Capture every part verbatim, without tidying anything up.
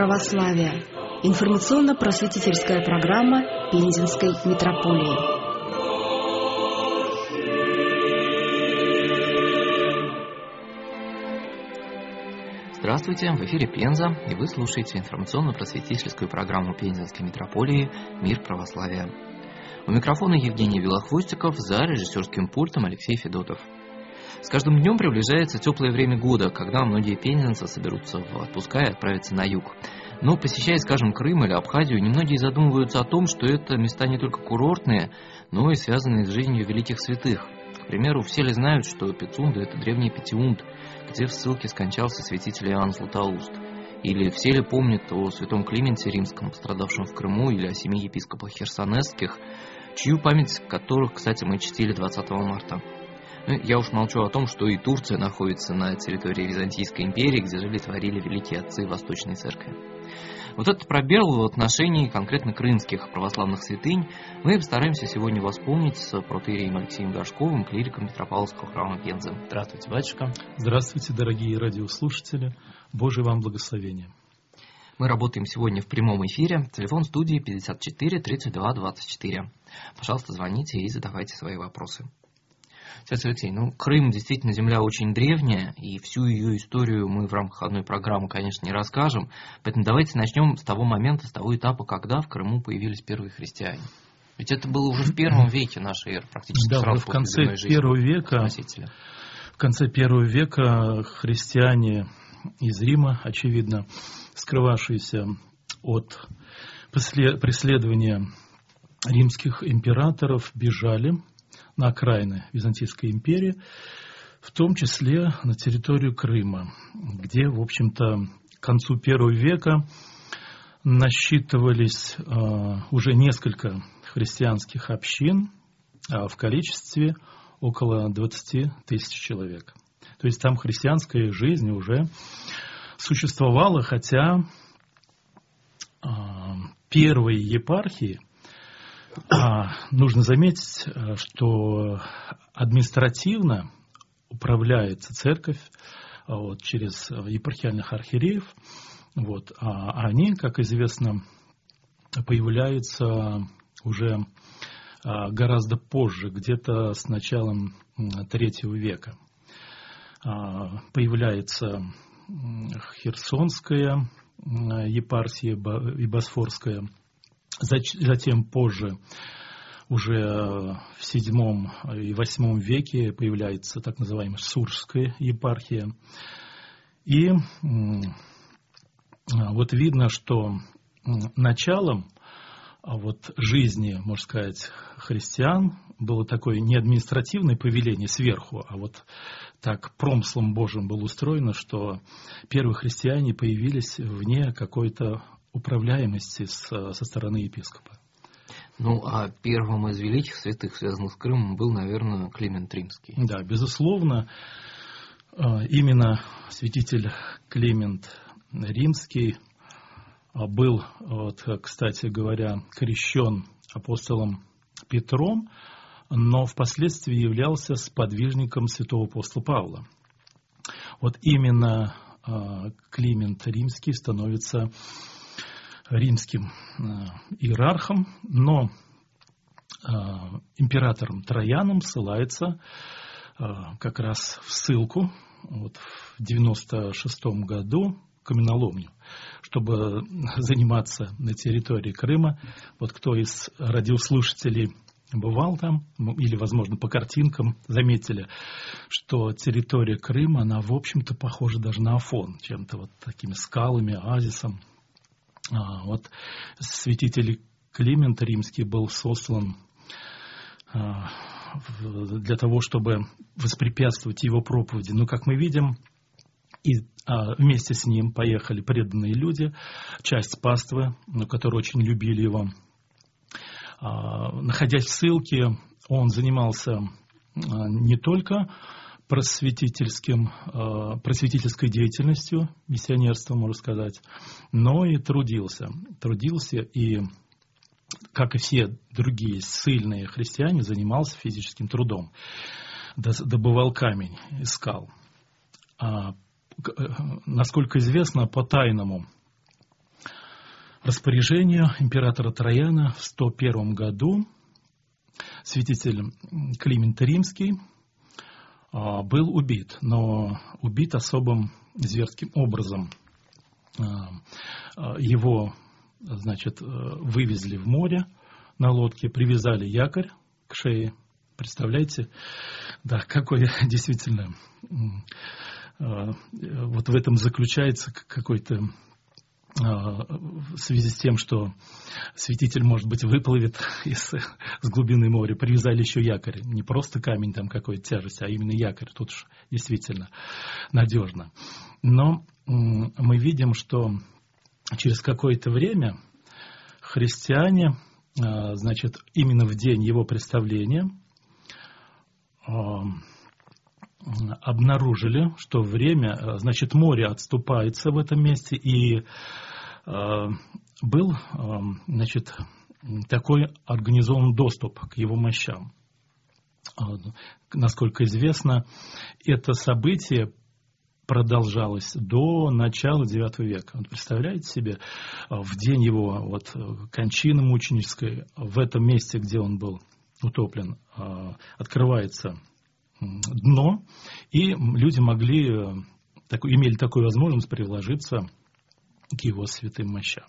православия. Информационно-просветительская программа Пензенской митрополии. Здравствуйте, в эфире Пенза, и вы слушаете информационно-просветительскую программу Пензенской митрополии «Мир православия». У микрофона Евгений Белохвостиков, за режиссерским пультом Алексей Федотов. С каждым днем приближается теплое время года, когда многие пензенцы соберутся в отпуска и отправятся на юг. Но, посещая, скажем, Крым или Абхазию, немногие задумываются о том, что это места не только курортные, но и связанные с жизнью великих святых. К примеру, все ли знают, что Пицунда – это древний Петиунд, где в ссылке скончался святитель Иоанн Златоуст? Или все ли помнят о святом Клименте Римском, пострадавшем в Крыму, или о семи епископах херсонесских, чью память которых, кстати, мы чтили двадцатого марта? Ну, я уж молчу о том, что и Турция находится на территории Византийской империи, где жили и творили великие отцы Восточной Церкви. Вот этот пробел в отношении конкретно крымских православных святынь мы постараемся сегодня восполнить с протоиереем Алексеем Горшковым, клириком Петропавловского храма Пензы. Здравствуйте, батюшка. Здравствуйте, дорогие радиослушатели. Божие вам благословение. Мы работаем сегодня в прямом эфире. Телефон студии пятьдесят четыре тридцать два двадцать четыре. Пожалуйста, звоните и задавайте свои вопросы. Отец Алексей, ну, Крым действительно земля очень древняя, и всю ее историю мы в рамках одной программы, конечно, не расскажем. Поэтому давайте начнем с того момента, с того этапа, когда в Крыму появились первые христиане. Ведь это было уже в первом веке нашей эры, практически да, сразу в после конце земной жизни первого века, Спасителя. В конце первого века христиане из Рима, очевидно, скрывавшиеся от преследования римских императоров, бежали на окраины Византийской империи, в том числе на территорию Крыма, где, в общем-то, к концу первого века насчитывались э, уже несколько христианских общин, а в количестве около двадцати тысяч человек. То есть там христианская жизнь уже существовала, хотя э, первые епархии, А, нужно заметить, что административно управляется церковь вот, через епархиальных архиереев, вот, а они, как известно, появляются уже а, гораздо позже, где-то с началом третьего века. А, появляется Херсонская епархия и Босфорская. Затем позже, уже в седьмом и восьмом веке, появляется так называемая Сурская епархия. И вот видно, что началом вот жизни, можно сказать, христиан было такое не административное повеление сверху, а вот так промыслом Божьим было устроено, что первые христиане появились вне какой-то управляемости со стороны епископа. Ну, а первым из великих святых, связанных с Крымом, был, наверное, Климент Римский. Да, безусловно, именно святитель Климент Римский был, вот, кстати говоря, крещен апостолом Петром, но впоследствии являлся сподвижником святого апостола Павла. Вот именно Климент Римский становится римским иерархом, но императором Трояном ссылается как раз в ссылку вот, в девяносто шестом году каменоломню, чтобы заниматься на территории Крыма. Вот кто из радиослушателей бывал там, или, возможно, по картинкам заметили, что территория Крыма, она, в общем-то, похожа даже на Афон, чем-то вот такими скалами, оазисом. А, вот святитель Климент Римский был сослан а, в, для того, чтобы воспрепятствовать его проповеди. Но, как мы видим, и, а, вместе с ним поехали преданные люди, часть паствы, которые очень любили его. А, находясь в ссылке, он занимался а, не только просветительским, просветительской деятельностью, миссионерством, можно сказать, но и трудился. Трудился и, как и все другие ссыльные христиане, занимался физическим трудом. Добывал камень, искал. А, насколько известно, по тайному распоряжению императора Траяна в сто первом году святитель Климент Римский был убит, но убит особым зверским образом. Его, значит, вывезли в море на лодке, привязали якорь к шее. Представляете, да, какой действительно, вот в этом заключается какой-то, в связи с тем, что святитель, может быть, выплывет из, с глубины моря, привязали еще якорь. Не просто камень там какой-то тяжесть, а именно якорь. Тут уж действительно надежно. Но мы видим, что через какое-то время христиане, значит, именно в день его представления обнаружили, что время, значит, море отступается в этом месте, и э, был, э, значит, такой организован доступ к его мощам. Э, насколько известно, это событие продолжалось до начала девятого века. Вот представляете себе, в день его вот, кончины мученической, в этом месте, где он был утоплен, э, открывается дно, и люди могли, так, имели такую возможность приложиться к его святым мощам.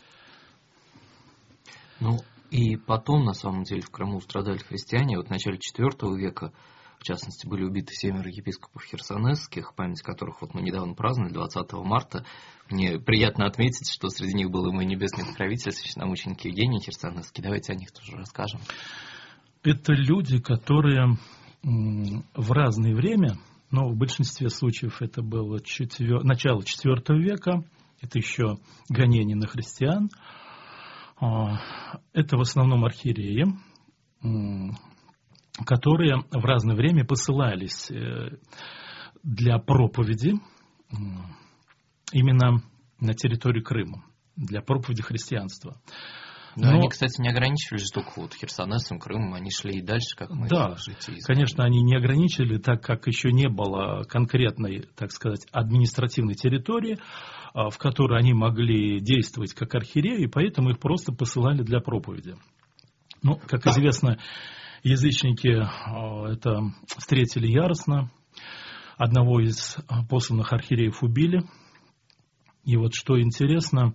Ну, и потом, на самом деле, в Крыму страдали христиане. Вот в начале четвёртого века, в частности, были убиты семеро епископов херсонесских, память которых вот мы недавно праздновали, двадцатого марта. Мне приятно отметить, что среди них был и мой небесный покровитель, священномученик Евгений Херсонесский. Давайте о них тоже расскажем. Это люди, которые в разное время, но в большинстве случаев это было четвер... начало четвёртого века, это еще гонение на христиан, это в основном архиереи, которые в разное время посылались для проповеди именно на территорию Крыма, для проповеди христианства. Но, Но они, кстати, не ограничивались только вот Херсонесом, Крымом, они шли и дальше, как мы. Да, конечно, они не ограничили, так как еще не было конкретной, так сказать, административной территории, в которой они могли действовать как архиереи, и поэтому их просто посылали для проповеди. Ну, как известно, язычники это встретили яростно, одного из посланных архиереев убили, и вот что интересно,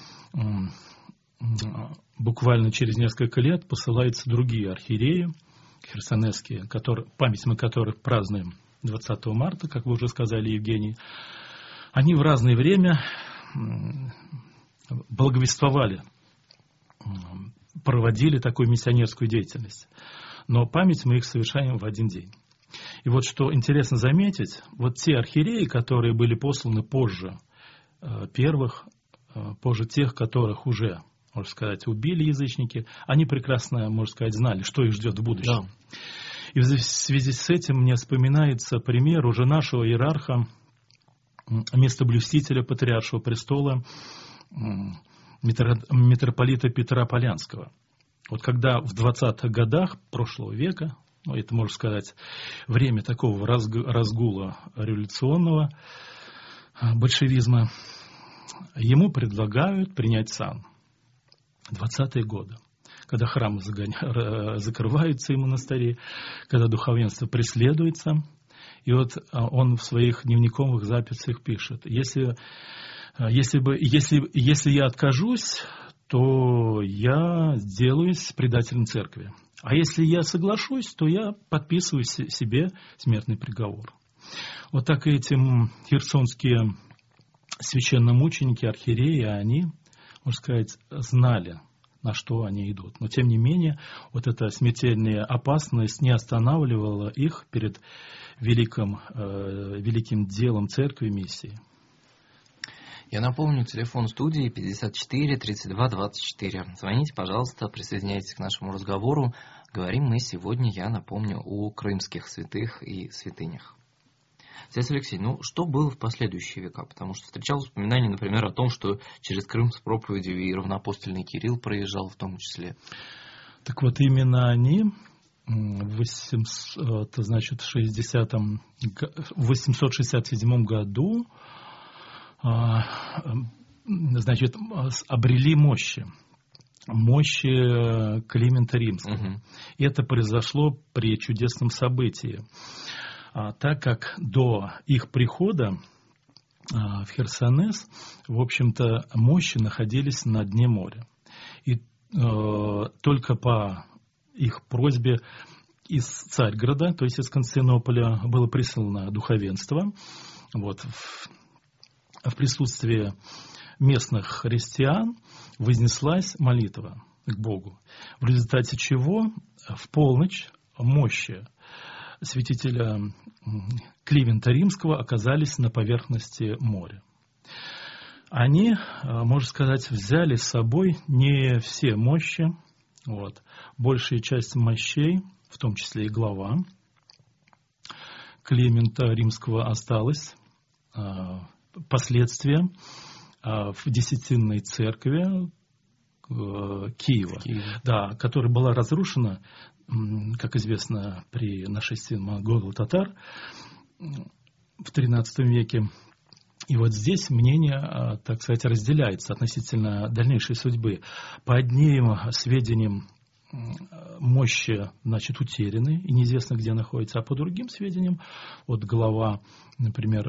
буквально через несколько лет посылаются другие архиереи херсонесские, которые, память мы которых празднуем двадцатого марта, как вы уже сказали, Евгений. Они в разное время благовествовали, проводили такую миссионерскую деятельность. Но память мы их совершаем в один день. И вот что интересно заметить, вот те архиереи, которые были посланы позже первых, позже тех, которых уже, можно сказать, убили язычники, они прекрасно, можно сказать, знали, что их ждет в будущем. Да. И в связи с этим мне вспоминается пример уже нашего иерарха, местоблюстителя Патриаршего престола, митрополита Петра Полянского. Вот когда в двадцатых годах прошлого века, ну, это, можно сказать, время такого разгула революционного большевизма, ему предлагают принять сан. двадцатые годы, когда храмы загоня... закрываются и монастыри, когда духовенство преследуется. И вот он в своих дневниковых записях пишет: если, если, бы, если, если я откажусь, то я сделаюсь предателем церкви. А если я соглашусь, то я подписываю себе смертный приговор. Вот так эти херсонские священномученики, архиереи, они, можно сказать, знали, на что они идут. Но, тем не менее, вот эта смертельная опасность не останавливала их перед великим, э, великим делом церкви и миссии. Я напомню, телефон студии пятьдесят четыре тридцать два двадцать четыре. Звоните, пожалуйста, присоединяйтесь к нашему разговору. Говорим мы сегодня, я напомню, о крымских святых и святынях. Отец Алексей, ну что было в последующие века? Потому что встречалось упоминание, например, о том, что через Крым с проповедью и равноапостольный Кирилл проезжал в том числе. Так вот, именно они в восемьсот, значит, шестидесятом, восемьсот шестьдесят седьмом году значит, обрели мощи. Мощи Климента Римского. Угу. И это произошло при чудесном событии. А, так как до их прихода а, в Херсонес, в общем-то, мощи находились на дне моря. И а, только по их просьбе из Царьграда, то есть из Константинополя, было прислано духовенство. Вот, в, в присутствии местных христиан вознеслась молитва к Богу, в результате чего в полночь мощи святителя Климента Римского оказались на поверхности моря. Они, можно сказать, взяли с собой не все мощи, вот, большая часть мощей, в том числе и глава Климента Римского, осталась. Последствия в Десятинной церкви Киева, Киева. Да, которая была разрушена, как известно, при нашествии монголо-татар в тринадцатом веке. И вот здесь мнение, так сказать, разделяется относительно дальнейшей судьбы. По одним сведениям мощи, значит, утеряны и неизвестно, где находятся, а по другим сведениям, вот глава, например,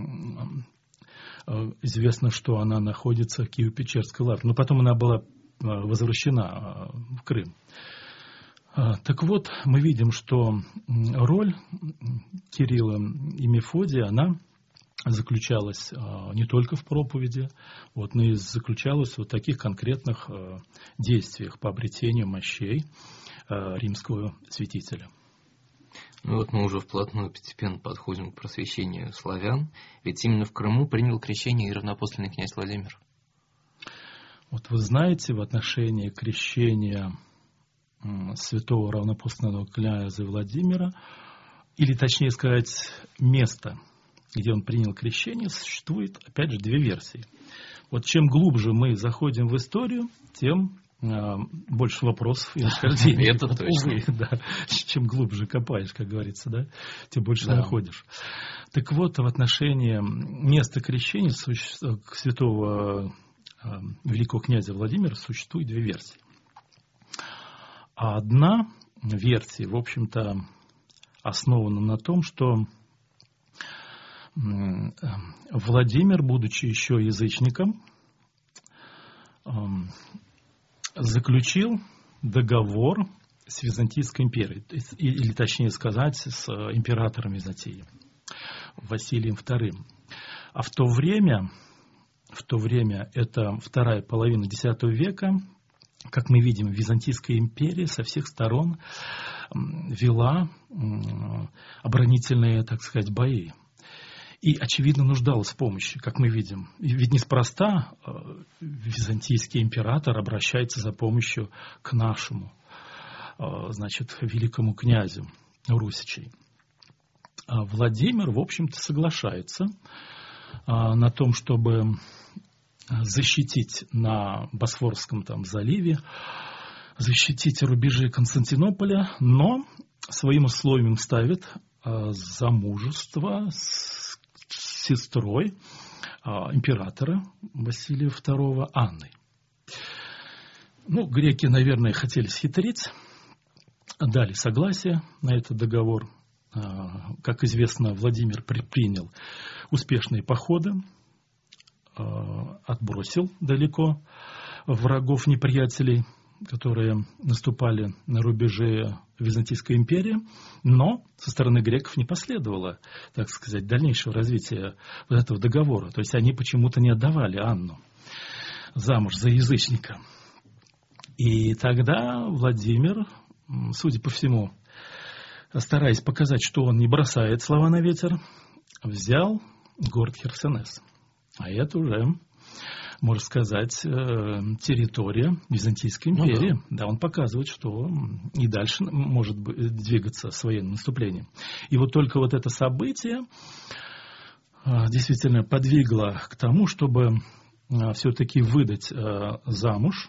известно, что она находится в Киево-Печерской лавре, но потом она была возвращена в Крым. Так вот, мы видим, что роль Кирилла и Мефодия, она заключалась не только в проповеди, вот, но и заключалась в вот таких конкретных действиях по обретению мощей римского святителя. Ну вот мы уже вплотную постепенно подходим к просвещению славян, ведь именно в Крыму принял крещение и равноапостольный князь Владимир. Вот вы знаете, в отношении крещения святого равноапостольного князя Владимира, или точнее сказать, места, где он принял крещение, существует, опять же, две версии. Вот чем глубже мы заходим в историю, тем а, больше вопросов и расхождений. Это точно. Да. Чем глубже копаешь, как говорится, да, тем больше да. находишь. Так вот, в отношении места крещения святого а, великого князя Владимира существует две версии. А одна версия, в общем-то, основана на том, что Владимир, будучи еще язычником, заключил договор с Византийской империей, или точнее сказать, с императором Византии, Василием вторым. А в то время, в то время, это вторая половина десятого века, как мы видим, Византийская империя со всех сторон вела оборонительные, так сказать, бои. И, очевидно, нуждалась в помощи, как мы видим. Ведь неспроста византийский император обращается за помощью к нашему, значит, великому князю Русичей. А Владимир, в общем-то, соглашается на том, чтобы защитить на Босфорском там заливе, защитить рубежи Константинополя, но своим условием ставит замужество с сестрой императора Василия второго Анной. Ну, греки, наверное, хотели схитрить, дали согласие на этот договор. Как известно, Владимир предпринял успешные походы, отбросил далеко врагов, неприятелей, которые наступали на рубежи Византийской империи, но со стороны греков не последовало, так сказать, дальнейшего развития вот этого договора. То есть они почему-то не отдавали Анну замуж за язычника. И тогда Владимир, судя по всему, стараясь показать, что он не бросает слова на ветер, взял город Херсонес. А это уже, можно сказать, территория Византийской империи. Ну, да. Да, он показывает, что и дальше может двигаться с военным наступлением. И вот только вот это событие действительно подвигло к тому, чтобы все-таки выдать замуж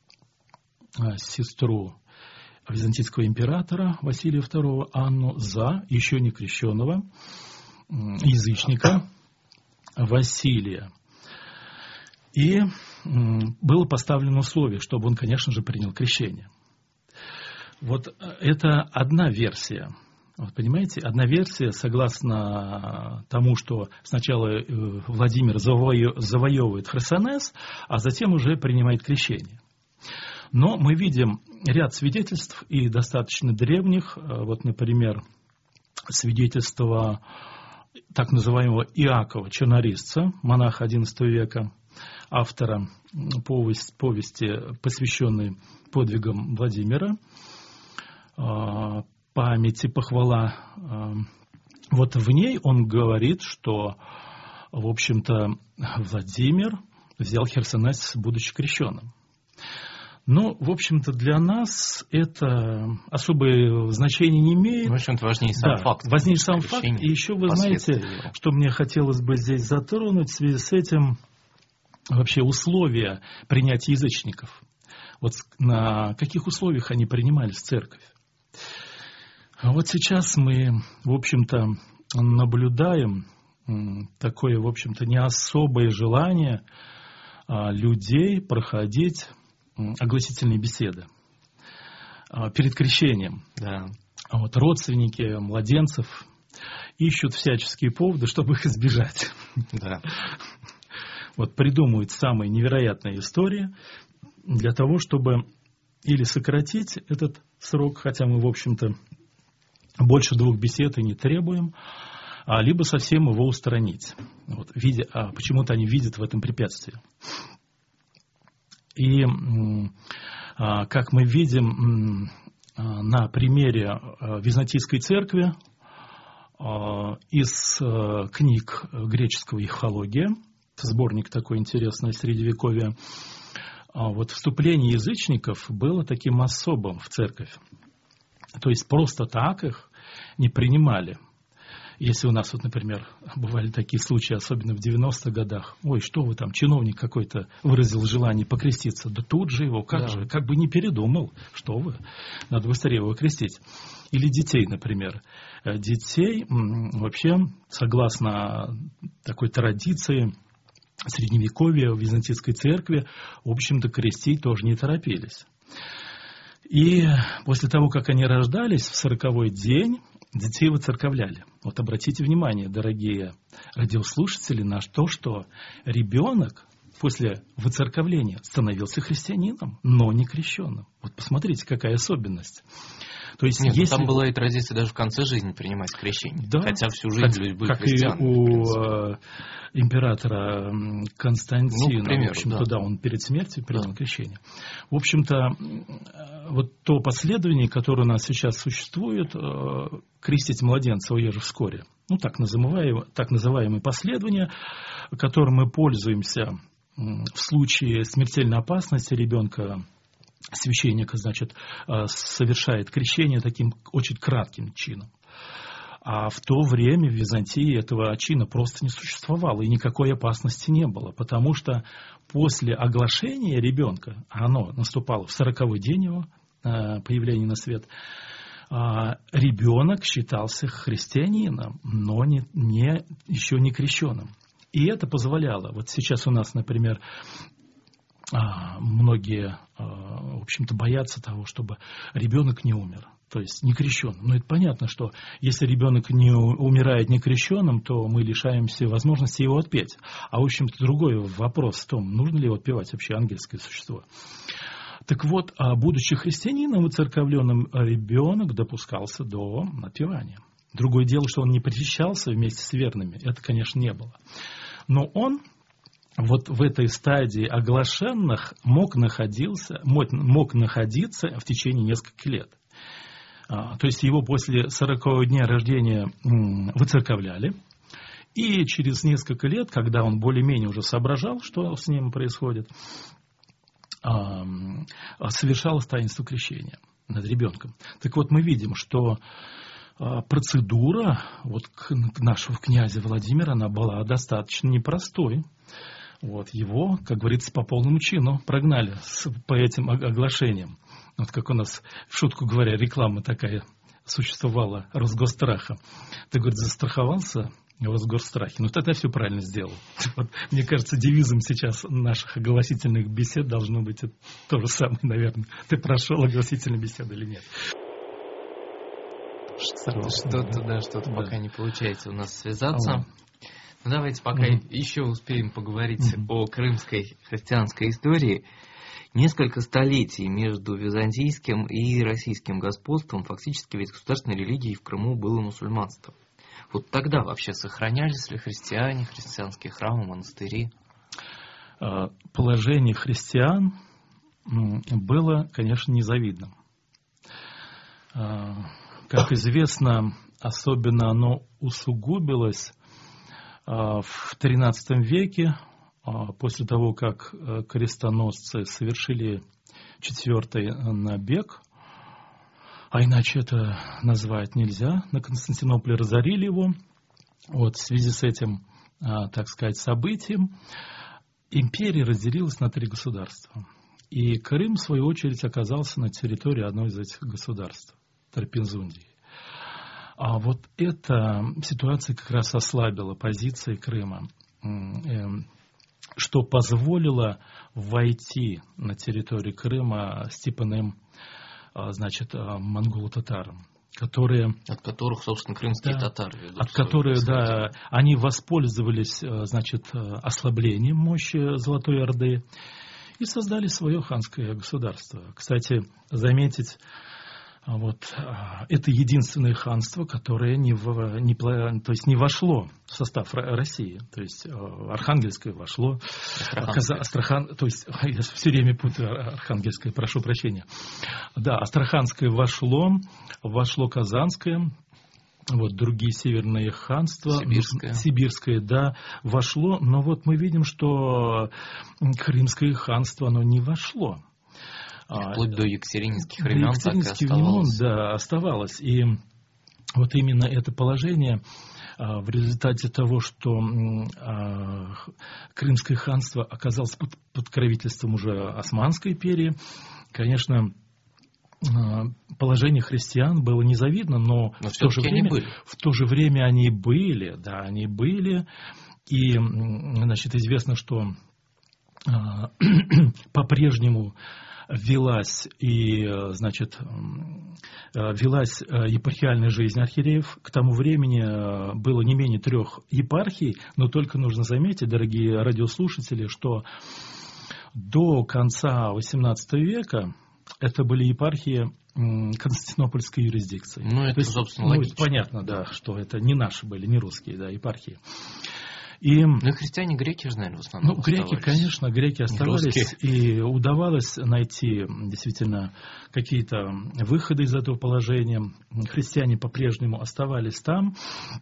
сестру византийского императора Василия второго Анну за еще не крещенного язычника Василия. И было поставлено условие, чтобы он, конечно же, принял крещение. Вот это одна версия. Вот, понимаете, одна версия, согласно тому, что сначала Владимир заво- завоевывает Херсонес, а затем уже принимает крещение. Но мы видим ряд свидетельств, и достаточно древних. Вот, например, свидетельство так называемого Иакова Чернорисца, монаха одиннадцатого века, автора повести, повести посвященной подвигам Владимира, памяти, похвала. Вот в ней он говорит, что, в общем-то, Владимир взял Херсонес, будучи крещенным. Но, в общем-то, для нас это особое значение не имеет. В общем-то, важнее сам да, факт. Важнее сам факт. И еще, вы знаете, что мне хотелось бы здесь затронуть в связи с этим, вообще условия принятия язычников. Вот на каких условиях они принимались в церковь. А вот сейчас мы, в общем-то, наблюдаем такое, в общем-то, не особое желание людей проходить огласительные беседы перед крещением. Да. Вот родственники младенцев ищут всяческие поводы, чтобы их избежать. Да. Вот придумывают самые невероятные истории для того, чтобы или сократить этот срок, хотя мы, в общем-то, больше двух бесед и не требуем, а либо совсем его устранить. Вот, видя, а почему-то они видят в этом препятствие. И, как мы видим на примере Византийской церкви, из книг греческого «Ихология», сборник такой интересный Средневековья, вот вступление язычников было таким особым в церковь. То есть просто так их не принимали. Если у нас, вот, например, бывали такие случаи, особенно в девяностых годах, ой, что вы там, чиновник какой-то выразил желание покреститься, да тут же его, как да. же, как бы не передумал, что вы, надо быстрее его крестить. Или детей, например. Детей вообще, согласно такой традиции Средневековья в Византийской церкви, в общем-то, крестить тоже не торопились. И после того, как они рождались, в сороковой день детей выцерковляли. Вот обратите внимание, дорогие радиослушатели, на то, что ребенок после выцерковления становился христианином, но не крещенным. Вот посмотрите, какая особенность. То есть, Нет, если... там была и традиция даже в конце жизни принимать крещение. Да, хотя всю жизнь люди были как христианами. И у э, императора Константина, ну, к примеру, в общем-то, да. да, он перед смертью принял да. крещение. В общем-то, вот то последование, которое у нас сейчас существует, э, крестить младенца уеже вскоре. Ну, так называемое, так называемое последование, которым мы пользуемся в случае смертельной опасности ребенка. Священник, значит, совершает крещение таким очень кратким чином. А в то время в Византии этого чина просто не существовало, и никакой опасности не было, потому что после оглашения ребенка, а оно наступало в сороковой день его появления на свет, ребенок считался христианином, но не, не, еще не крещенным. И это позволяло, вот сейчас у нас, например, многие, в общем-то, боятся того, чтобы ребенок не умер, то есть не крещенным. Но это понятно, что если ребенок не умирает не крещенным, то мы лишаемся возможности его отпеть. А, в общем-то, другой вопрос в том, нужно ли его отпевать вообще ангельское существо. Так вот, будучи христианином выцерковленным, ребенок допускался до отпевания. Другое дело, что он не причащался вместе с верными. Это, конечно, не было. Но он... Вот в этой стадии оглашенных мог, находился, мог, мог находиться в течение нескольких лет. А, то есть его после сорокового дня рождения м, выцерковляли. И через несколько лет, когда он более-менее уже соображал, что с ним происходит, а, совершалось таинство крещения над ребенком. Так вот, мы видим, что а, процедура вот, к, к нашего князя Владимира, она была достаточно непростой. Вот, его, как говорится, по полному чину прогнали с, по этим оглашениям. Вот как у нас, в шутку говоря, реклама такая существовала, Росгосстраха. Ты, говорит, застраховался в Росгосстрахе. Ну, тогда все правильно сделал. Вот, мне кажется, девизом сейчас наших огласительных бесед должно быть то же самое, наверное. Ты прошел огласительные беседы или нет? Что-то, что-то, да, что-то да. пока не получается у нас связаться. А, ну, давайте пока mm-hmm. еще успеем поговорить mm-hmm. о крымской христианской истории. Несколько столетий между византийским и российским господством фактически ведь государственной религией в Крыму было мусульманство. Вот тогда вообще сохранялись ли христиане, христианские храмы, монастыри? Положение христиан было, конечно, незавидным. Как известно, особенно оно усугубилось в тринадцатом веке, после того, как крестоносцы совершили четвертый набег, а иначе это назвать нельзя, на Константинополе разорили его. Вот в связи с этим, так сказать, событием империя разделилась на три государства. И Крым, в свою очередь, оказался на территории одной из этих государств, Трапезундии. А вот эта ситуация как раз ослабила позиции Крыма, что позволило войти на территорию Крыма степенным, значит, монголо-татарам, которые... От которых, собственно, крымские да, татары ведут. От которых, да, они воспользовались, значит, ослаблением мощи Золотой Орды и создали свое ханское государство. Кстати, заметить, вот, это единственное ханство, которое не, в, не, то есть не вошло в состав России. То есть Архангельское вошло, Астраханское. Астрахан, то есть я все время путаю Архангельское, прошу прощения. Да, Астраханское вошло, вошло Казанское, вот другие северные ханства, Сибирское. Сибирское, да, вошло, но вот мы видим, что Крымское ханство, оно не вошло. Вплоть до екатерининских времен до так и оставалось. Да, оставалось. И вот именно это положение в результате того, что Крымское ханство оказалось под покровительством уже Османской империи, конечно, положение христиан было незавидно, но, но в, то же время, в то же время они были, да, они были. И, значит, известно, что по-прежнему велась и, значит, велась епархиальная жизнь архиереев. К тому времени было не менее трех епархий, но только нужно заметить, дорогие радиослушатели, что до конца восемнадцатого века это были епархии Константинопольской юрисдикции. Ну, это, есть, собственно, ну, логично. Понятно, да, что это не наши были, не русские, да, епархии. И, ну и христиане, греки же, наверное, в основном ну, греки, конечно, греки оставались, и удавалось найти действительно какие-то выходы из этого положения. Христиане по-прежнему оставались там,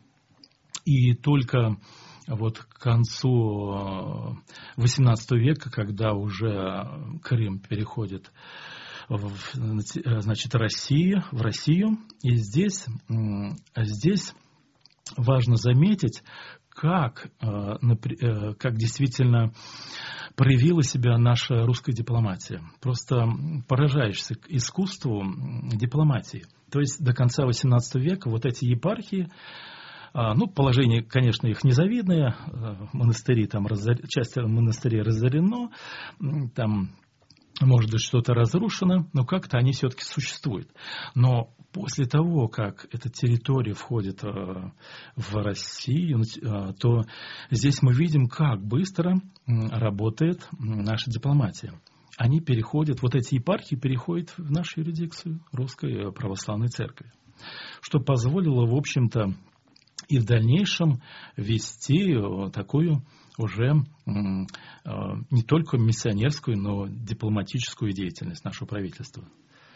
и только вот к концу восемнадцатого века, когда уже Крым переходит в, значит, Россию, в Россию, и здесь, здесь важно заметить, как, как действительно проявила себя наша русская дипломатия. Просто поражаешься искусству дипломатии. То есть до конца восемнадцатого века вот эти епархии, ну, положение, конечно, их незавидное, монастыри, там, часть монастырей разорено, там, может быть, что-то разрушено, но как-то они все-таки существуют. Но после того, как эта территория входит в Россию, то здесь мы видим, как быстро работает наша дипломатия. Они переходят, вот эти епархии переходят в нашу юрисдикцию Русской Православной Церкви, что позволило, в общем-то, и в дальнейшем вести такую уже не только миссионерскую, но дипломатическую деятельность нашего правительства.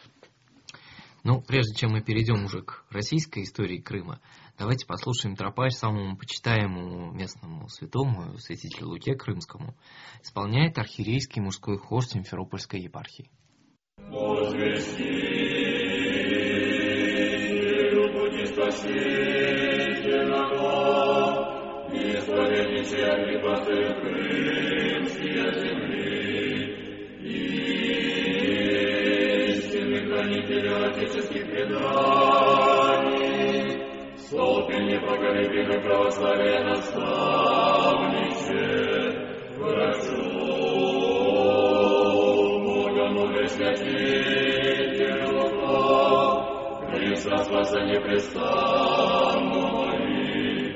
Ну, прежде чем мы перейдем уже к российской истории Крыма, давайте послушаем тропарь самому почитаемому местному святому, святителю Луке Крымскому. Исполняет архиерейский мужской хор Симферопольской епархии. Отеческих преданий, Столпи непоколебимый православие наставниче, врачу, многомудрый святитель Лука, Христа спаса непрестанно моли,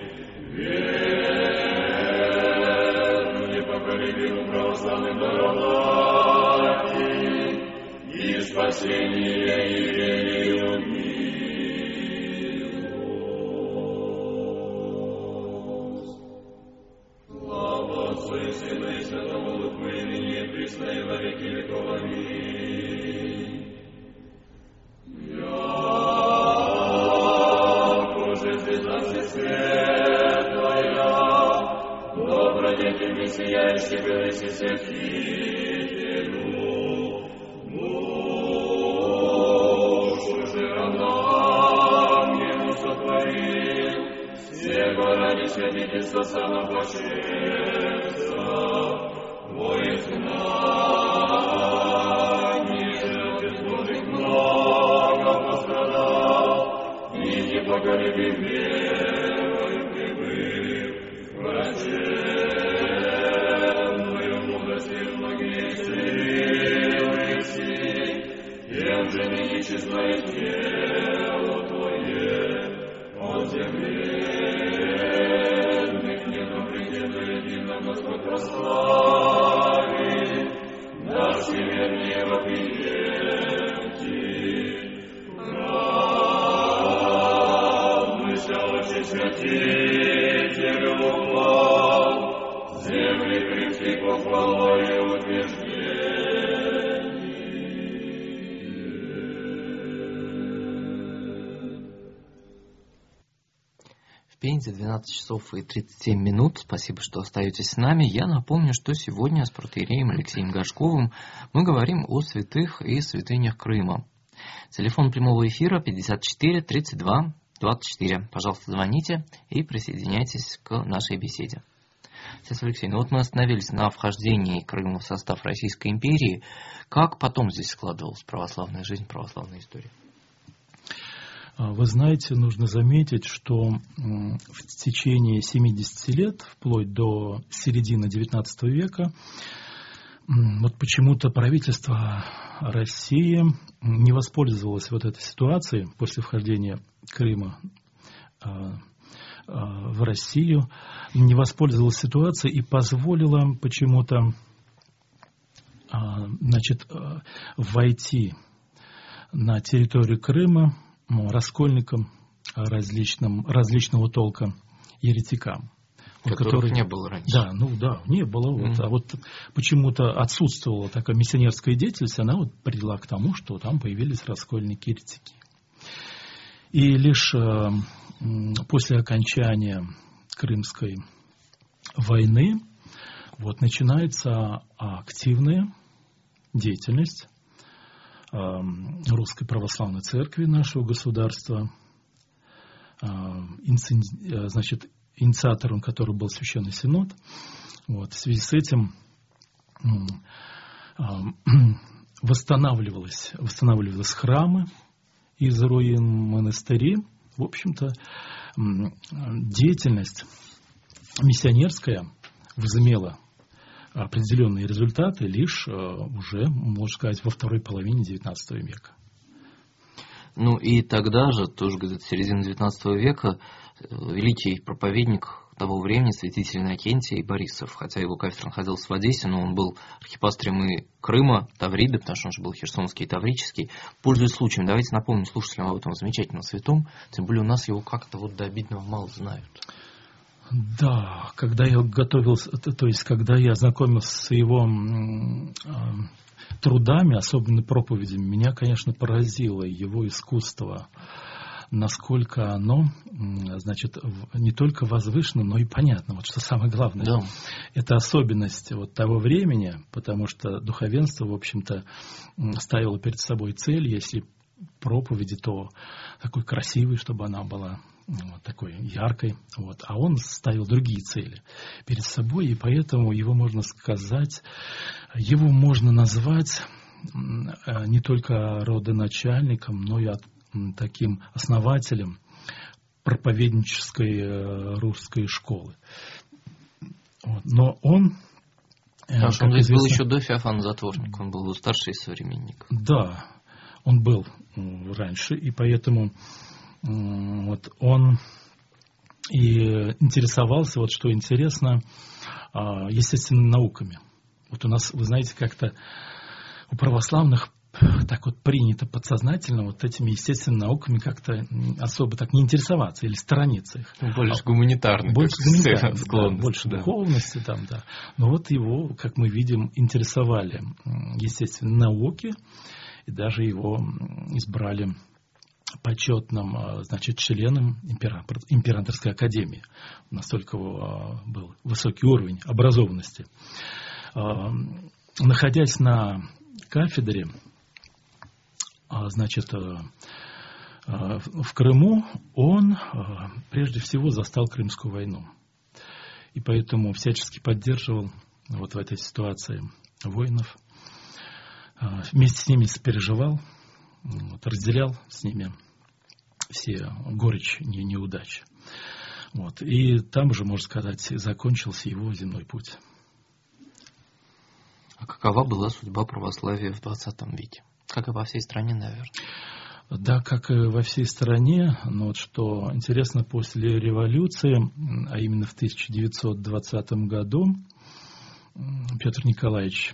веру непоколебимую православным даровать и спасение Еврею мир. И во веки веков. Аминь. Яко же звезда всесветлая, добродетель сияющий белый святителю, душу же она мне сотворил, всего ради святительства самопочерца, Твое знание, жертв Божьих много пострадал, и непоколебим верою прибыв, врачебную мудростью многие исцелился, тем же ныне честное тело Твое, от земленных недопределу едино Господь прославит, наш вернее вопиемти, радуйся, Отче святителю Бог, земли прийти похвалой и утверждением. В Пензе двенадцать часов и тридцать семь минут. Спасибо, что остаетесь с нами. Я напомню, что сегодня с протоиереем Алексеем Горшковым мы говорим о святых и святынях Крыма. Телефон прямого эфира пятьдесят четыре тридцать два двадцать четыре. Пожалуйста, звоните и присоединяйтесь к нашей беседе. Сейчас, Алексей, ну вот мы остановились на вхождении Крыма в состав Российской империи. Как потом здесь складывалась православная жизнь, православная история? Вы знаете, нужно заметить, что в течение семидесяти лет, вплоть до середины девятнадцатого века, вот почему-то правительство России не воспользовалось вот этой ситуацией после вхождения Крыма в Россию, не воспользовалась ситуацией и позволила почему-то, значит, войти на территорию Крыма раскольникам различным, различного толка еретикам. Которых который, не было раньше. Да, ну да, не было. Mm-hmm. Вот, а вот почему-то отсутствовала такая миссионерская деятельность, она вот привела к тому, что там появились раскольники-еретики. И лишь э, после окончания Крымской войны вот, начинается активная деятельность э, Русской Православной Церкви нашего государства, э, инци, э, значит, инициатором которого был Священный Синод. Вот, в связи с этим э, э, восстанавливалось, восстанавливались храмы из руин монастырей. В общем-то, деятельность миссионерская возымела определенные результаты лишь уже, можно сказать, во второй половине девятнадцатого века. Ну и тогда же, тоже где-то середина девятнадцатого века, великий проповедник того времени, святитель Иннокентий Борисов, хотя его кафедра находилась в Одессе, но он был архипастырем и Крыма, Тавриды, потому что он же был херсонский и таврический. Пользуясь случаем, давайте напомним слушателям об этом замечательном святом, тем более у нас его как-то вот до обидного мало знают. Да, когда я готовился, то есть когда я ознакомился с его э, трудами, особенно проповедями, меня, конечно, поразило его искусство, насколько оно, значит, не только возвышено, но и понятно. Вот что самое главное. Да. Это особенность вот того времени, потому что духовенство, в общем-то, ставило перед собой цель, если проповеди, то такой красивой, чтобы она была вот, такой яркой. Вот. А он ставил другие цели перед собой, и поэтому его можно сказать, его можно назвать не только родоначальником, но и от таким основателем проповеднической русской школы. Вот. Но он... Потому что он ведь был еще до Феофана Затворника, он был его старший современник. Да, он был раньше, и поэтому вот, он и интересовался, вот что интересно, естественными науками. Вот у нас, вы знаете, как-то у православных так вот принято подсознательно вот этими естественными науками как-то особо так не интересоваться или сторониться их. Больше гуманитарной. Больше гуманитарной, склонности, да, больше да. духовности там, да. Но вот его, как мы видим, интересовали естественные науки, и даже его избрали почетным, значит, членом императорской академии. Настолько был высокий уровень образованности. Находясь на кафедре, значит, в Крыму, он прежде всего застал Крымскую войну. И поэтому всячески поддерживал вот в этой ситуации воинов. Вместе с ними сопереживал, вот, разделял с ними все горечь не, неудач. Вот. И там уже, можно сказать, закончился его земной путь. А какова была судьба православия в двадцатом веке? Как и во всей стране, наверное. Да, как и во всей стране. Но вот что интересно, после революции, а именно в тысяча девятьсот двадцатом году, Петр Николаевич,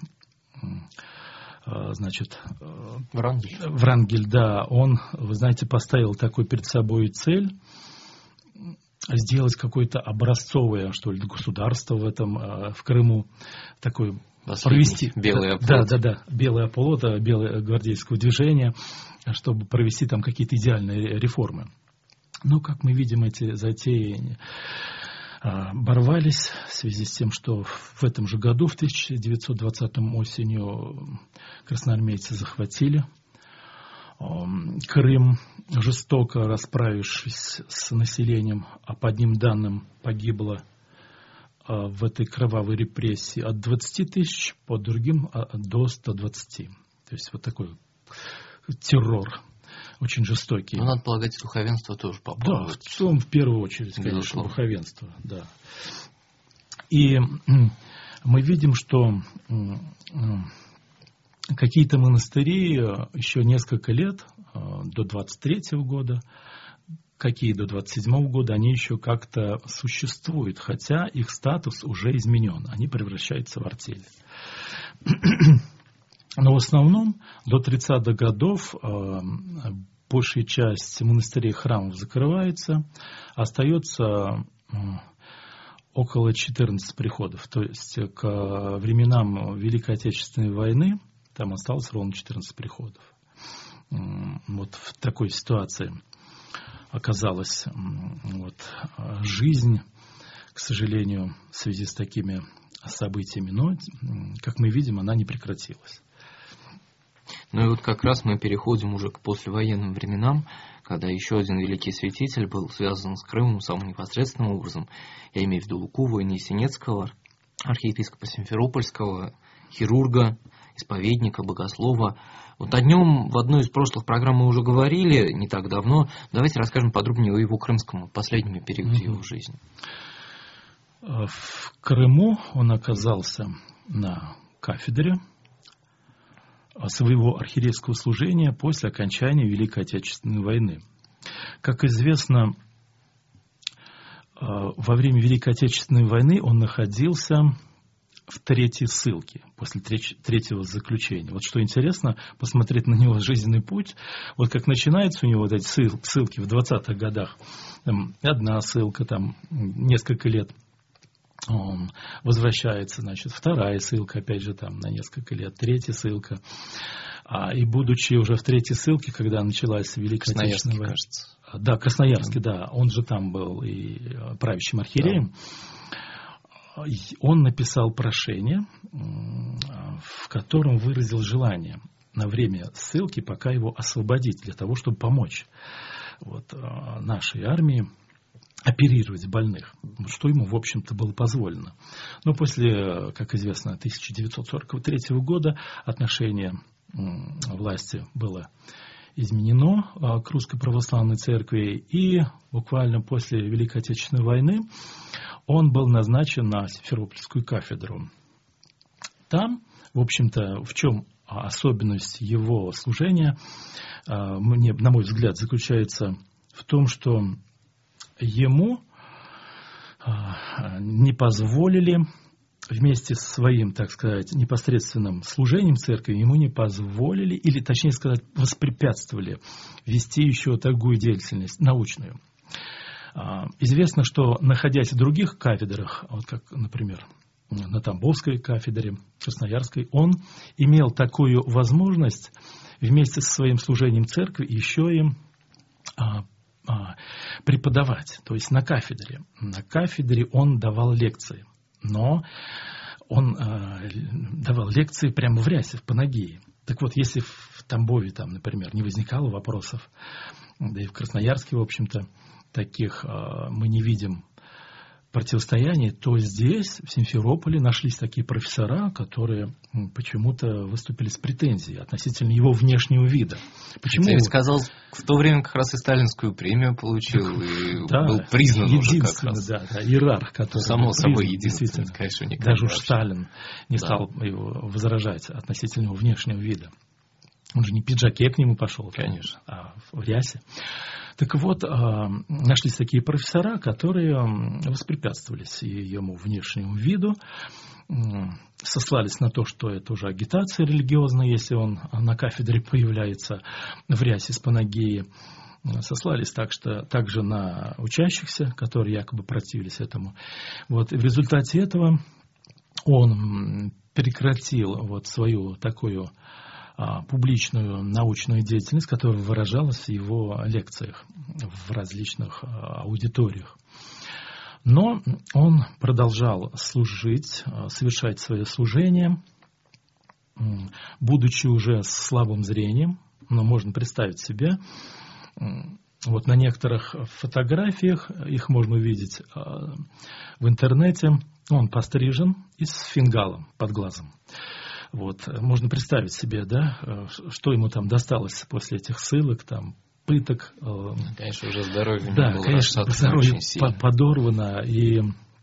значит, Врангель. Врангель, да, он, вы знаете, поставил такой перед собой цель сделать какое-то образцовое, что ли, государство в этом, в Крыму, такое провести. Белый оплот. Да, да, да, белый оплот, белое гвардейское движение, чтобы провести там какие-то идеальные реформы. Но, как мы видим, эти затеи оборвались в связи с тем, что в этом же году, в тысяча девятьсот двадцатом осенью, красноармейцы захватили Крым, жестоко расправившись с населением, а по одним данным погибло в этой кровавой репрессии от двадцати тысяч, по другим до ста двадцати. То есть вот такой террор очень жестокий. Ну, надо полагать, духовенство тоже попало. Да, в целом, в первую очередь, конечно, безусловно, духовенство, да. И мы видим, что какие-то монастыри еще несколько лет, до двадцать третьего года, какие до двадцать седьмого года, они еще как-то существуют, хотя их статус уже изменен, они превращаются в артели. Но в основном до тридцатых годов э, большая часть монастырей, храмов закрывается, остается э, около четырнадцати приходов. То есть к временам Великой Отечественной войны там осталось ровно четырнадцать приходов. Э, вот в такой ситуации оказалась э, вот, жизнь, к сожалению, в связи с такими событиями. Но, как мы видим, она не прекратилась. Ну и вот как раз мы переходим уже к послевоенным временам, когда еще один великий святитель был связан с Крымом самым непосредственным образом. Я имею в виду Луку Воинесенецкого, архиепископа Симферопольского, хирурга, исповедника, богослова. Вот о нем в одной из прошлых программ мы уже говорили не так давно. Давайте расскажем подробнее о его крымском последнем периоде mm-hmm. его жизни. В Крыму он оказался на кафедре своего архиерейского служения после окончания Великой Отечественной войны. Как известно, во время Великой Отечественной войны он находился в третьей ссылке, после третьего заключения. Вот что интересно, посмотреть на него жизненный путь, вот как начинаются у него вот эти ссылки в двадцатых годах, там одна ссылка, там несколько лет, он возвращается, значит, вторая ссылка, опять же, там на несколько лет, третья ссылка. А, и будучи уже в третьей ссылке, когда началась Великая Отечественная война. Кажется. Да, Красноярский, да. Он же там был и правящим архиереем. Да. Он написал прошение, в котором выразил желание на время ссылки пока его освободить, для того, чтобы помочь вот, нашей армии оперировать больных, что ему, в общем-то, было позволено. Но после, как известно, тысяча девятьсот сорок третьего года отношение власти было изменено к Русской Православной Церкви, и буквально после Великой Отечественной войны он был назначен на Симферопольскую кафедру. Там, в общем-то, в чем особенность его служения, мне, на мой взгляд, заключается в том, что ему не позволили вместе с своим, так сказать, непосредственным служением церкви, ему не позволили, или, точнее сказать, воспрепятствовали вести еще такую деятельность научную. Известно, что, находясь в других кафедрах, вот как, например, на Тамбовской кафедре, Красноярской, он имел такую возможность вместе со своим служением церкви еще и а, а, преподавать, то есть на кафедре. На кафедре он давал лекции, но он а, давал лекции прямо в рясе, в Панагии. Так вот, если в Тамбове, там, например, не возникало вопросов, да и в Красноярске, в общем-то, таких а, мы не видим противостояний, то здесь, в Симферополе, нашлись такие профессора, которые почему-то выступили с претензией относительно его внешнего вида. Почему? Я ведь сказал, в то время как раз и сталинскую премию получил, и да, был признан уже как раз. Да, да, иерарх, который Само собой признан, единственный, конечно, никак. Даже уж Сталин не да. стал его возражать относительно его внешнего вида. Он же не в пиджаке к нему пошел, конечно, а в рясе. Так вот, нашлись такие профессора, которые воспрепятствовались ему внешнему виду, сослались на то, что это уже агитация религиозная, если он на кафедре появляется в рясе с Панагии. Сослались так что, также на учащихся, которые якобы противились этому. Вот, и в результате этого он прекратил вот свою такую публичную научную деятельность, которая выражалась в его лекциях в различных аудиториях. Но он продолжал служить, совершать свое служение, будучи уже с слабым зрением. Но можно представить себе, вот на некоторых фотографиях, их можно увидеть в интернете, он пострижен и с фингалом под глазом. Вот, можно представить себе, да, что ему там досталось после этих ссылок, там, пыток. Конечно, уже здоровье да, не было конечно, здоровье подорвано, и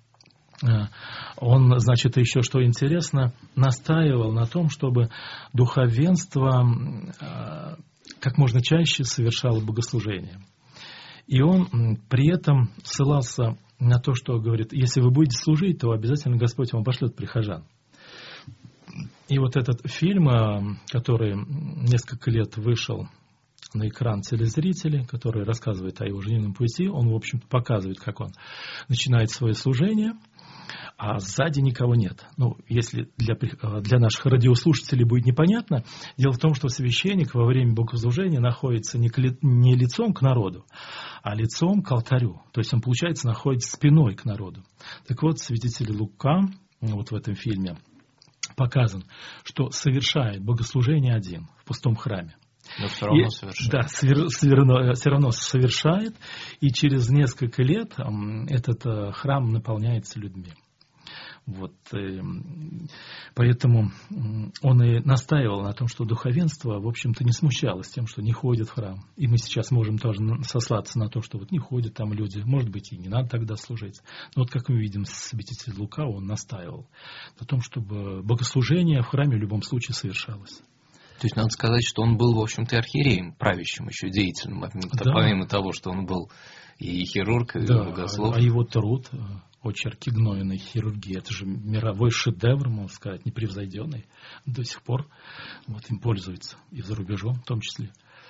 он, значит, еще что интересно, настаивал на том, чтобы духовенство как можно чаще совершало богослужение. И он при этом ссылался на то, что говорит, если вы будете служить, то обязательно Господь вам пошлет прихожан. И вот этот фильм, который несколько лет вышел на экран телезрителей, который рассказывает о его жизненном пути, он, в общем-то, показывает, как он начинает свое служение, а сзади никого нет. Ну, если для, для наших радиослушателей будет непонятно, дело в том, что священник во время богослужения находится не, к ли, не лицом к народу, а лицом к алтарю. То есть он, получается, находится спиной к народу. Так вот, святитель Лука, вот в этом фильме, показан, что совершает богослужение один в пустом храме. Но все равно и, совершает. Да, свер, свер, все равно совершает, и через несколько лет этот храм наполняется людьми. Вот, поэтому он и настаивал на том, что духовенство, в общем-то, не смущалось тем, что не ходит в храм. И мы сейчас можем тоже сослаться на то, что вот не ходят там люди, может быть, и не надо тогда служить. Но вот, как мы видим, святитель Лука, он настаивал на том, чтобы богослужение в храме в любом случае совершалось. То есть надо сказать, что он был, в общем-то, архиереем, правящим еще деятельным, да. Помимо того, что он был и хирург, и да, богослов. А его труд, очерки гнойной хирургии, это же мировой шедевр, можно сказать, непревзойденный. До сих пор вот, им пользуются и за рубежом в том числе.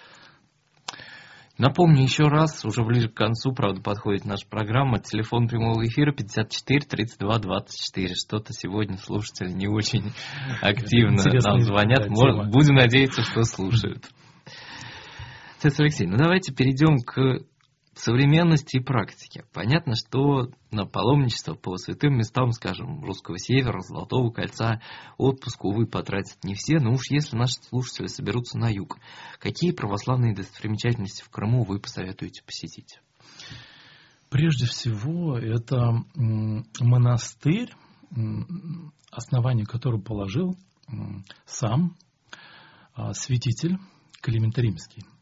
Напомню еще раз, уже ближе к концу, правда, подходит наша программа. Телефон прямого эфира пятьдесят четыре тридцать два двадцать четыре. Что-то сегодня слушатели не очень активно нам звонят. Может, будем надеяться, что слушают. Отец Алексей, ну давайте перейдем к современности и практике. Понятно, что на паломничество по святым местам, скажем, Русского Севера, Золотого Кольца, отпуск, увы, потратят не все, но уж если наши слушатели соберутся на юг, какие православные достопримечательности в Крыму вы посоветуете посетить? Прежде всего, это монастырь, основание которого положил сам святитель Климент Римский.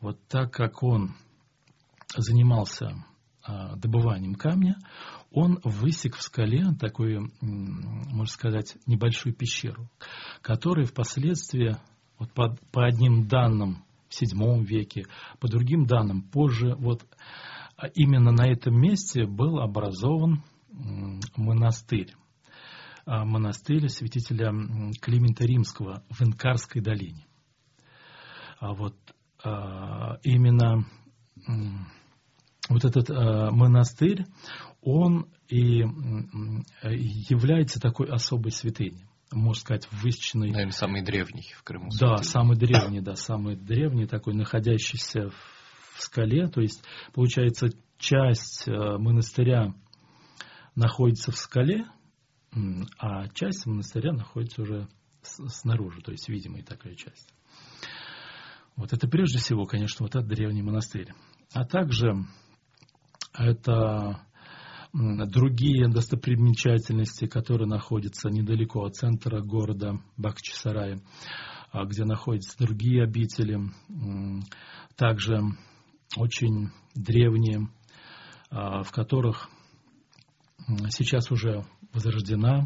вот так как он занимался а, добыванием камня, он высек в скале такую, можно сказать, небольшую пещеру, которая впоследствии, вот по, по одним данным в седьмом веке, по другим данным позже, вот именно на этом месте был образован монастырь. Монастырь святителя Климента Римского в Инкарской долине. А вот а, именно вот этот а, монастырь, он и является такой особой святыней. Можно сказать, высеченный... Наверное, самый древний в Крыму. Да, святыня. самый древний, да, самый древний, такой, находящийся в скале. То есть, получается, часть монастыря находится в скале, а часть монастыря находится уже снаружи, то есть видимая такая часть. Вот это прежде всего, конечно, вот этот древний монастырь. А также это другие достопримечательности, которые находятся недалеко от центра города Бахчисарая, где находятся другие обители, также очень древние, в которых сейчас уже возрождена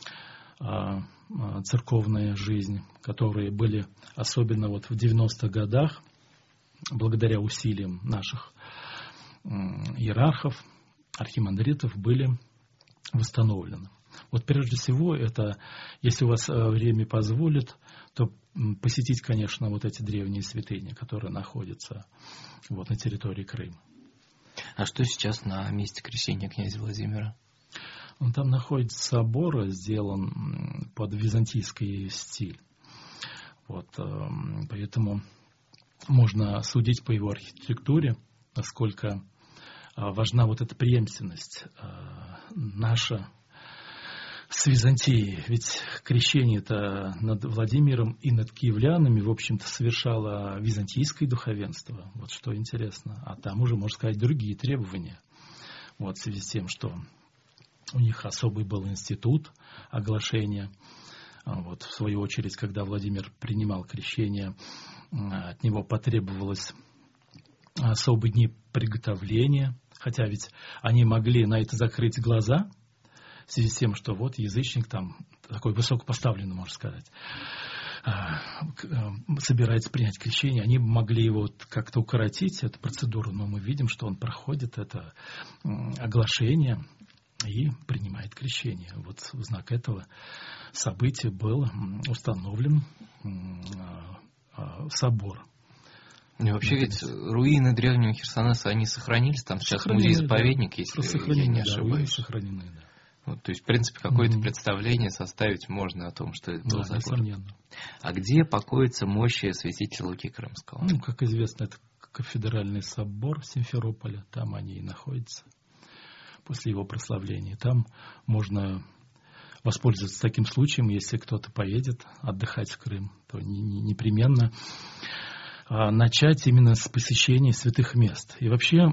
церковная жизнь, которые были особенно вот в девяностых годах, благодаря усилиям наших иерархов, архимандритов, были восстановлены. Вот прежде всего, это, если у вас время позволит, то посетить, конечно, вот эти древние святыни, которые находятся вот на территории Крыма. А что сейчас на месте крещения князя Владимира? Там находится собор, сделан под византийский стиль. Вот, поэтому можно судить по его архитектуре, насколько важна вот эта преемственность наша с Византией. Ведь крещение-то над Владимиром и над киевлянами, в общем-то, совершало византийское духовенство. Вот что интересно. А там уже, можно сказать, другие требования. Вот в связи с тем, что у них особый был институт оглашения. Вот, в свою очередь, когда Владимир принимал крещение, от него потребовалось особые дни приготовления. Хотя ведь они могли на это закрыть глаза, в связи с тем, что вот язычник там такой высокопоставленный, можно сказать, собирается принять крещение, они могли его как-то укоротить, эту процедуру, но мы видим, что он проходит это оглашение и принимает крещение. Вот в знак этого события был установлен собор. И вообще ведь руины древнего Херсонеса, они сохранились, там сейчас музей-заповедник, да, если я не ошибаюсь. Да, сохранены, да. Вот, то есть, в принципе, какое-то mm-hmm. представление составить можно о том, что это было да, за город. А где покоятся мощи святителя Луки Крымского? Ну, как известно, это кафедральный собор Симферополя, там они и находятся после его прославления. Там можно воспользоваться таким случаем, если кто-то поедет отдыхать в Крым, то непременно начать именно с посещения святых мест. И вообще,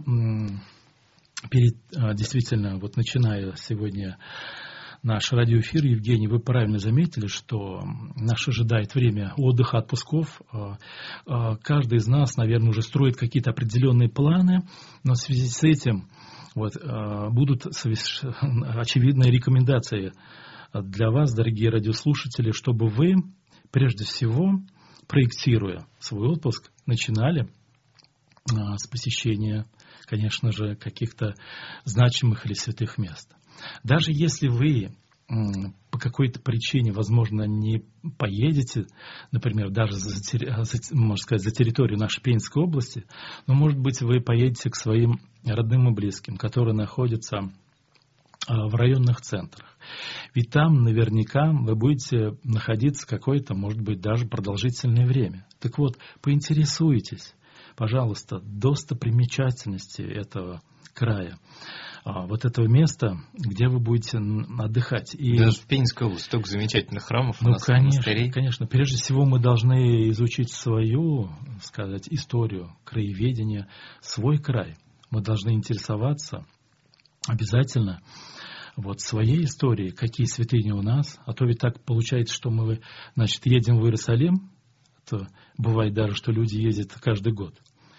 перед, действительно, вот начиная сегодня наш радиоэфир, Евгений, вы правильно заметили, что нас ожидает время отдыха, отпусков. Каждый из нас, наверное, уже строит какие-то определенные планы, но в связи с этим вот, будут очевидные рекомендации для вас, дорогие радиослушатели, чтобы вы, прежде всего, проектируя свой отпуск, начинали а, с посещения, конечно же, каких-то значимых или святых мест. Даже если вы м, по какой-то причине, возможно, не поедете, например, даже за, за, можно сказать, за территорию нашей Пензенской области, но, может быть, вы поедете к своим родным и близким, которые находятся в районных центрах. Ведь там наверняка вы будете находиться какое-то, может быть, даже продолжительное время. Так вот, поинтересуйтесь, пожалуйста, достопримечательности этого края, вот этого места, где вы будете отдыхать. И даже в Пензенской области столько замечательных храмов, ну, у нас конечно, монастырей. Конечно. Прежде всего мы должны изучить свою, сказать, историю, краеведение, свой край. Мы должны интересоваться обязательно вот своей историей, какие святыни у нас. А то ведь так получается, что мы, значит, едем в Иерусалим. Это бывает даже, что люди ездят каждый год.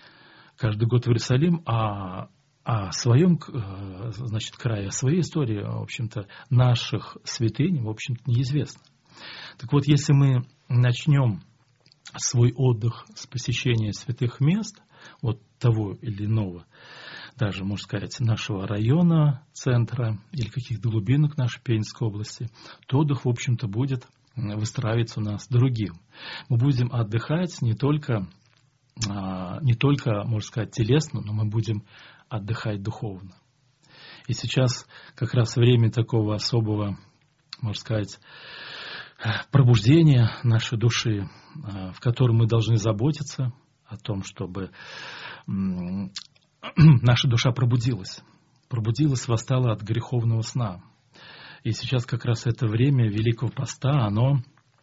каждый год в Иерусалим, а о своем, значит, крае, о своей истории, в общем-то, наших святынь, в общем-то, неизвестно. Так вот, если мы начнем свой отдых с посещения святых мест, вот того или иного, даже, можно сказать, нашего района, центра или каких-то глубинок нашей Пензенской области, то отдых, в общем-то, будет выстраиваться у нас другим. Мы будем отдыхать не только, не только, можно сказать, телесно, но мы будем отдыхать духовно. И сейчас как раз время такого особого, можно сказать, пробуждения нашей души, в котором мы должны заботиться о том, чтобы наша душа пробудилась, пробудилась, восстала от греховного сна. И сейчас как раз это время Великого Поста, оно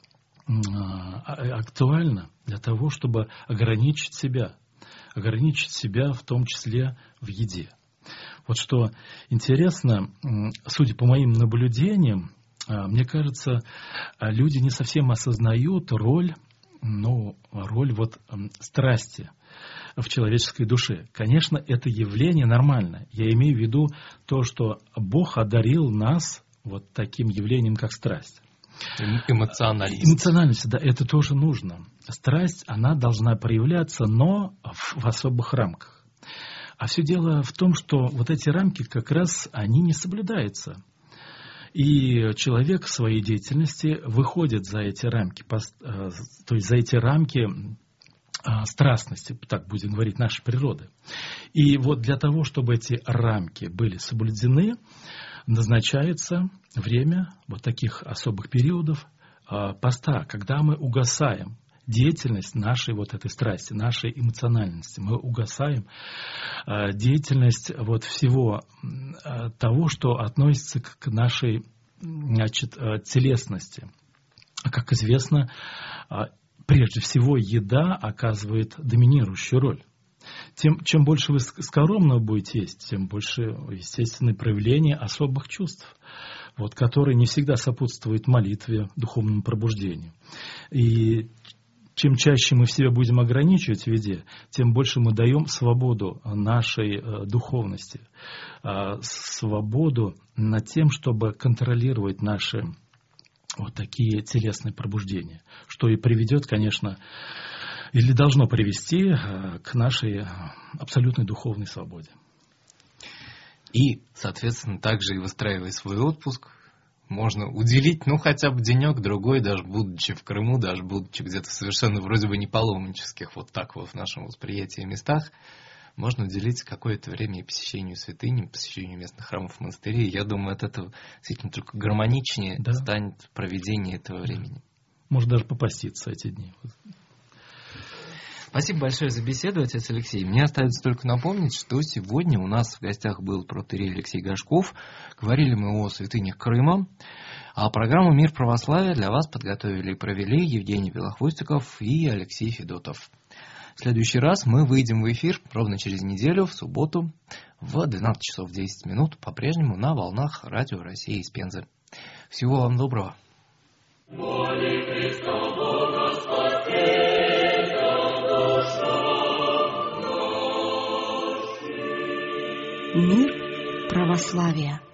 актуально для того, чтобы ограничить себя, ограничить себя в том числе в еде. Вот что интересно, судя по моим наблюдениям, мне кажется, люди не совсем осознают роль, ну, роль вот страсти в человеческой душе. Конечно, это явление нормально. Я имею в виду то, что Бог одарил нас вот таким явлением, как страсть. Эмоциональность. Эмоциональность, да, это тоже нужно. Страсть, она должна проявляться, но в, в особых рамках. А все дело в том, что вот эти рамки как раз, они не соблюдаются. И человек в своей деятельности выходит за эти рамки, то есть за эти рамки страстности, так будем говорить, нашей природы. И вот для того, чтобы эти рамки были соблюдены, назначается время вот таких особых периодов поста, когда мы угасаем деятельность нашей вот этой страсти, нашей эмоциональности. Мы угасаем деятельность вот всего того, что относится к нашей, значит, телесности. Как известно, прежде всего еда оказывает доминирующую роль. Тем, чем больше вы скоромного будете есть, тем больше, естественно, проявление особых чувств, вот, которые не всегда сопутствуют молитве, духовному пробуждению. И чем чаще мы в себя будем ограничивать в еде, тем больше мы даем свободу нашей э, духовности, э, свободу над тем, чтобы контролировать наши вот такие телесные пробуждения, что и приведет, конечно, или должно привести э, к нашей абсолютной духовной свободе. И, соответственно, также и выстраивая свой отпуск, можно уделить, ну, хотя бы денек-другой, даже будучи в Крыму, даже будучи где-то совершенно вроде бы не паломнических, вот так вот в нашем восприятии местах, можно уделить какое-то время и посещению святыни, посещению местных храмов, монастырей. Я думаю, от этого действительно только гармоничнее, да, станет проведение этого времени. Можно даже попаститься эти дни. Спасибо большое за беседу, отец Алексей. Мне остается только напомнить, что сегодня у нас в гостях был протоиерей Алексей Горшков. Говорили мы о святынях Крыма. А программу «Мир православия» для вас подготовили и провели Евгений Белохвостиков и Алексей Федотов. В следующий раз мы выйдем в эфир ровно через неделю, в субботу, в двенадцать часов десять минут, по-прежнему на волнах Радио России из Пензы. Всего вам доброго. Мир православия.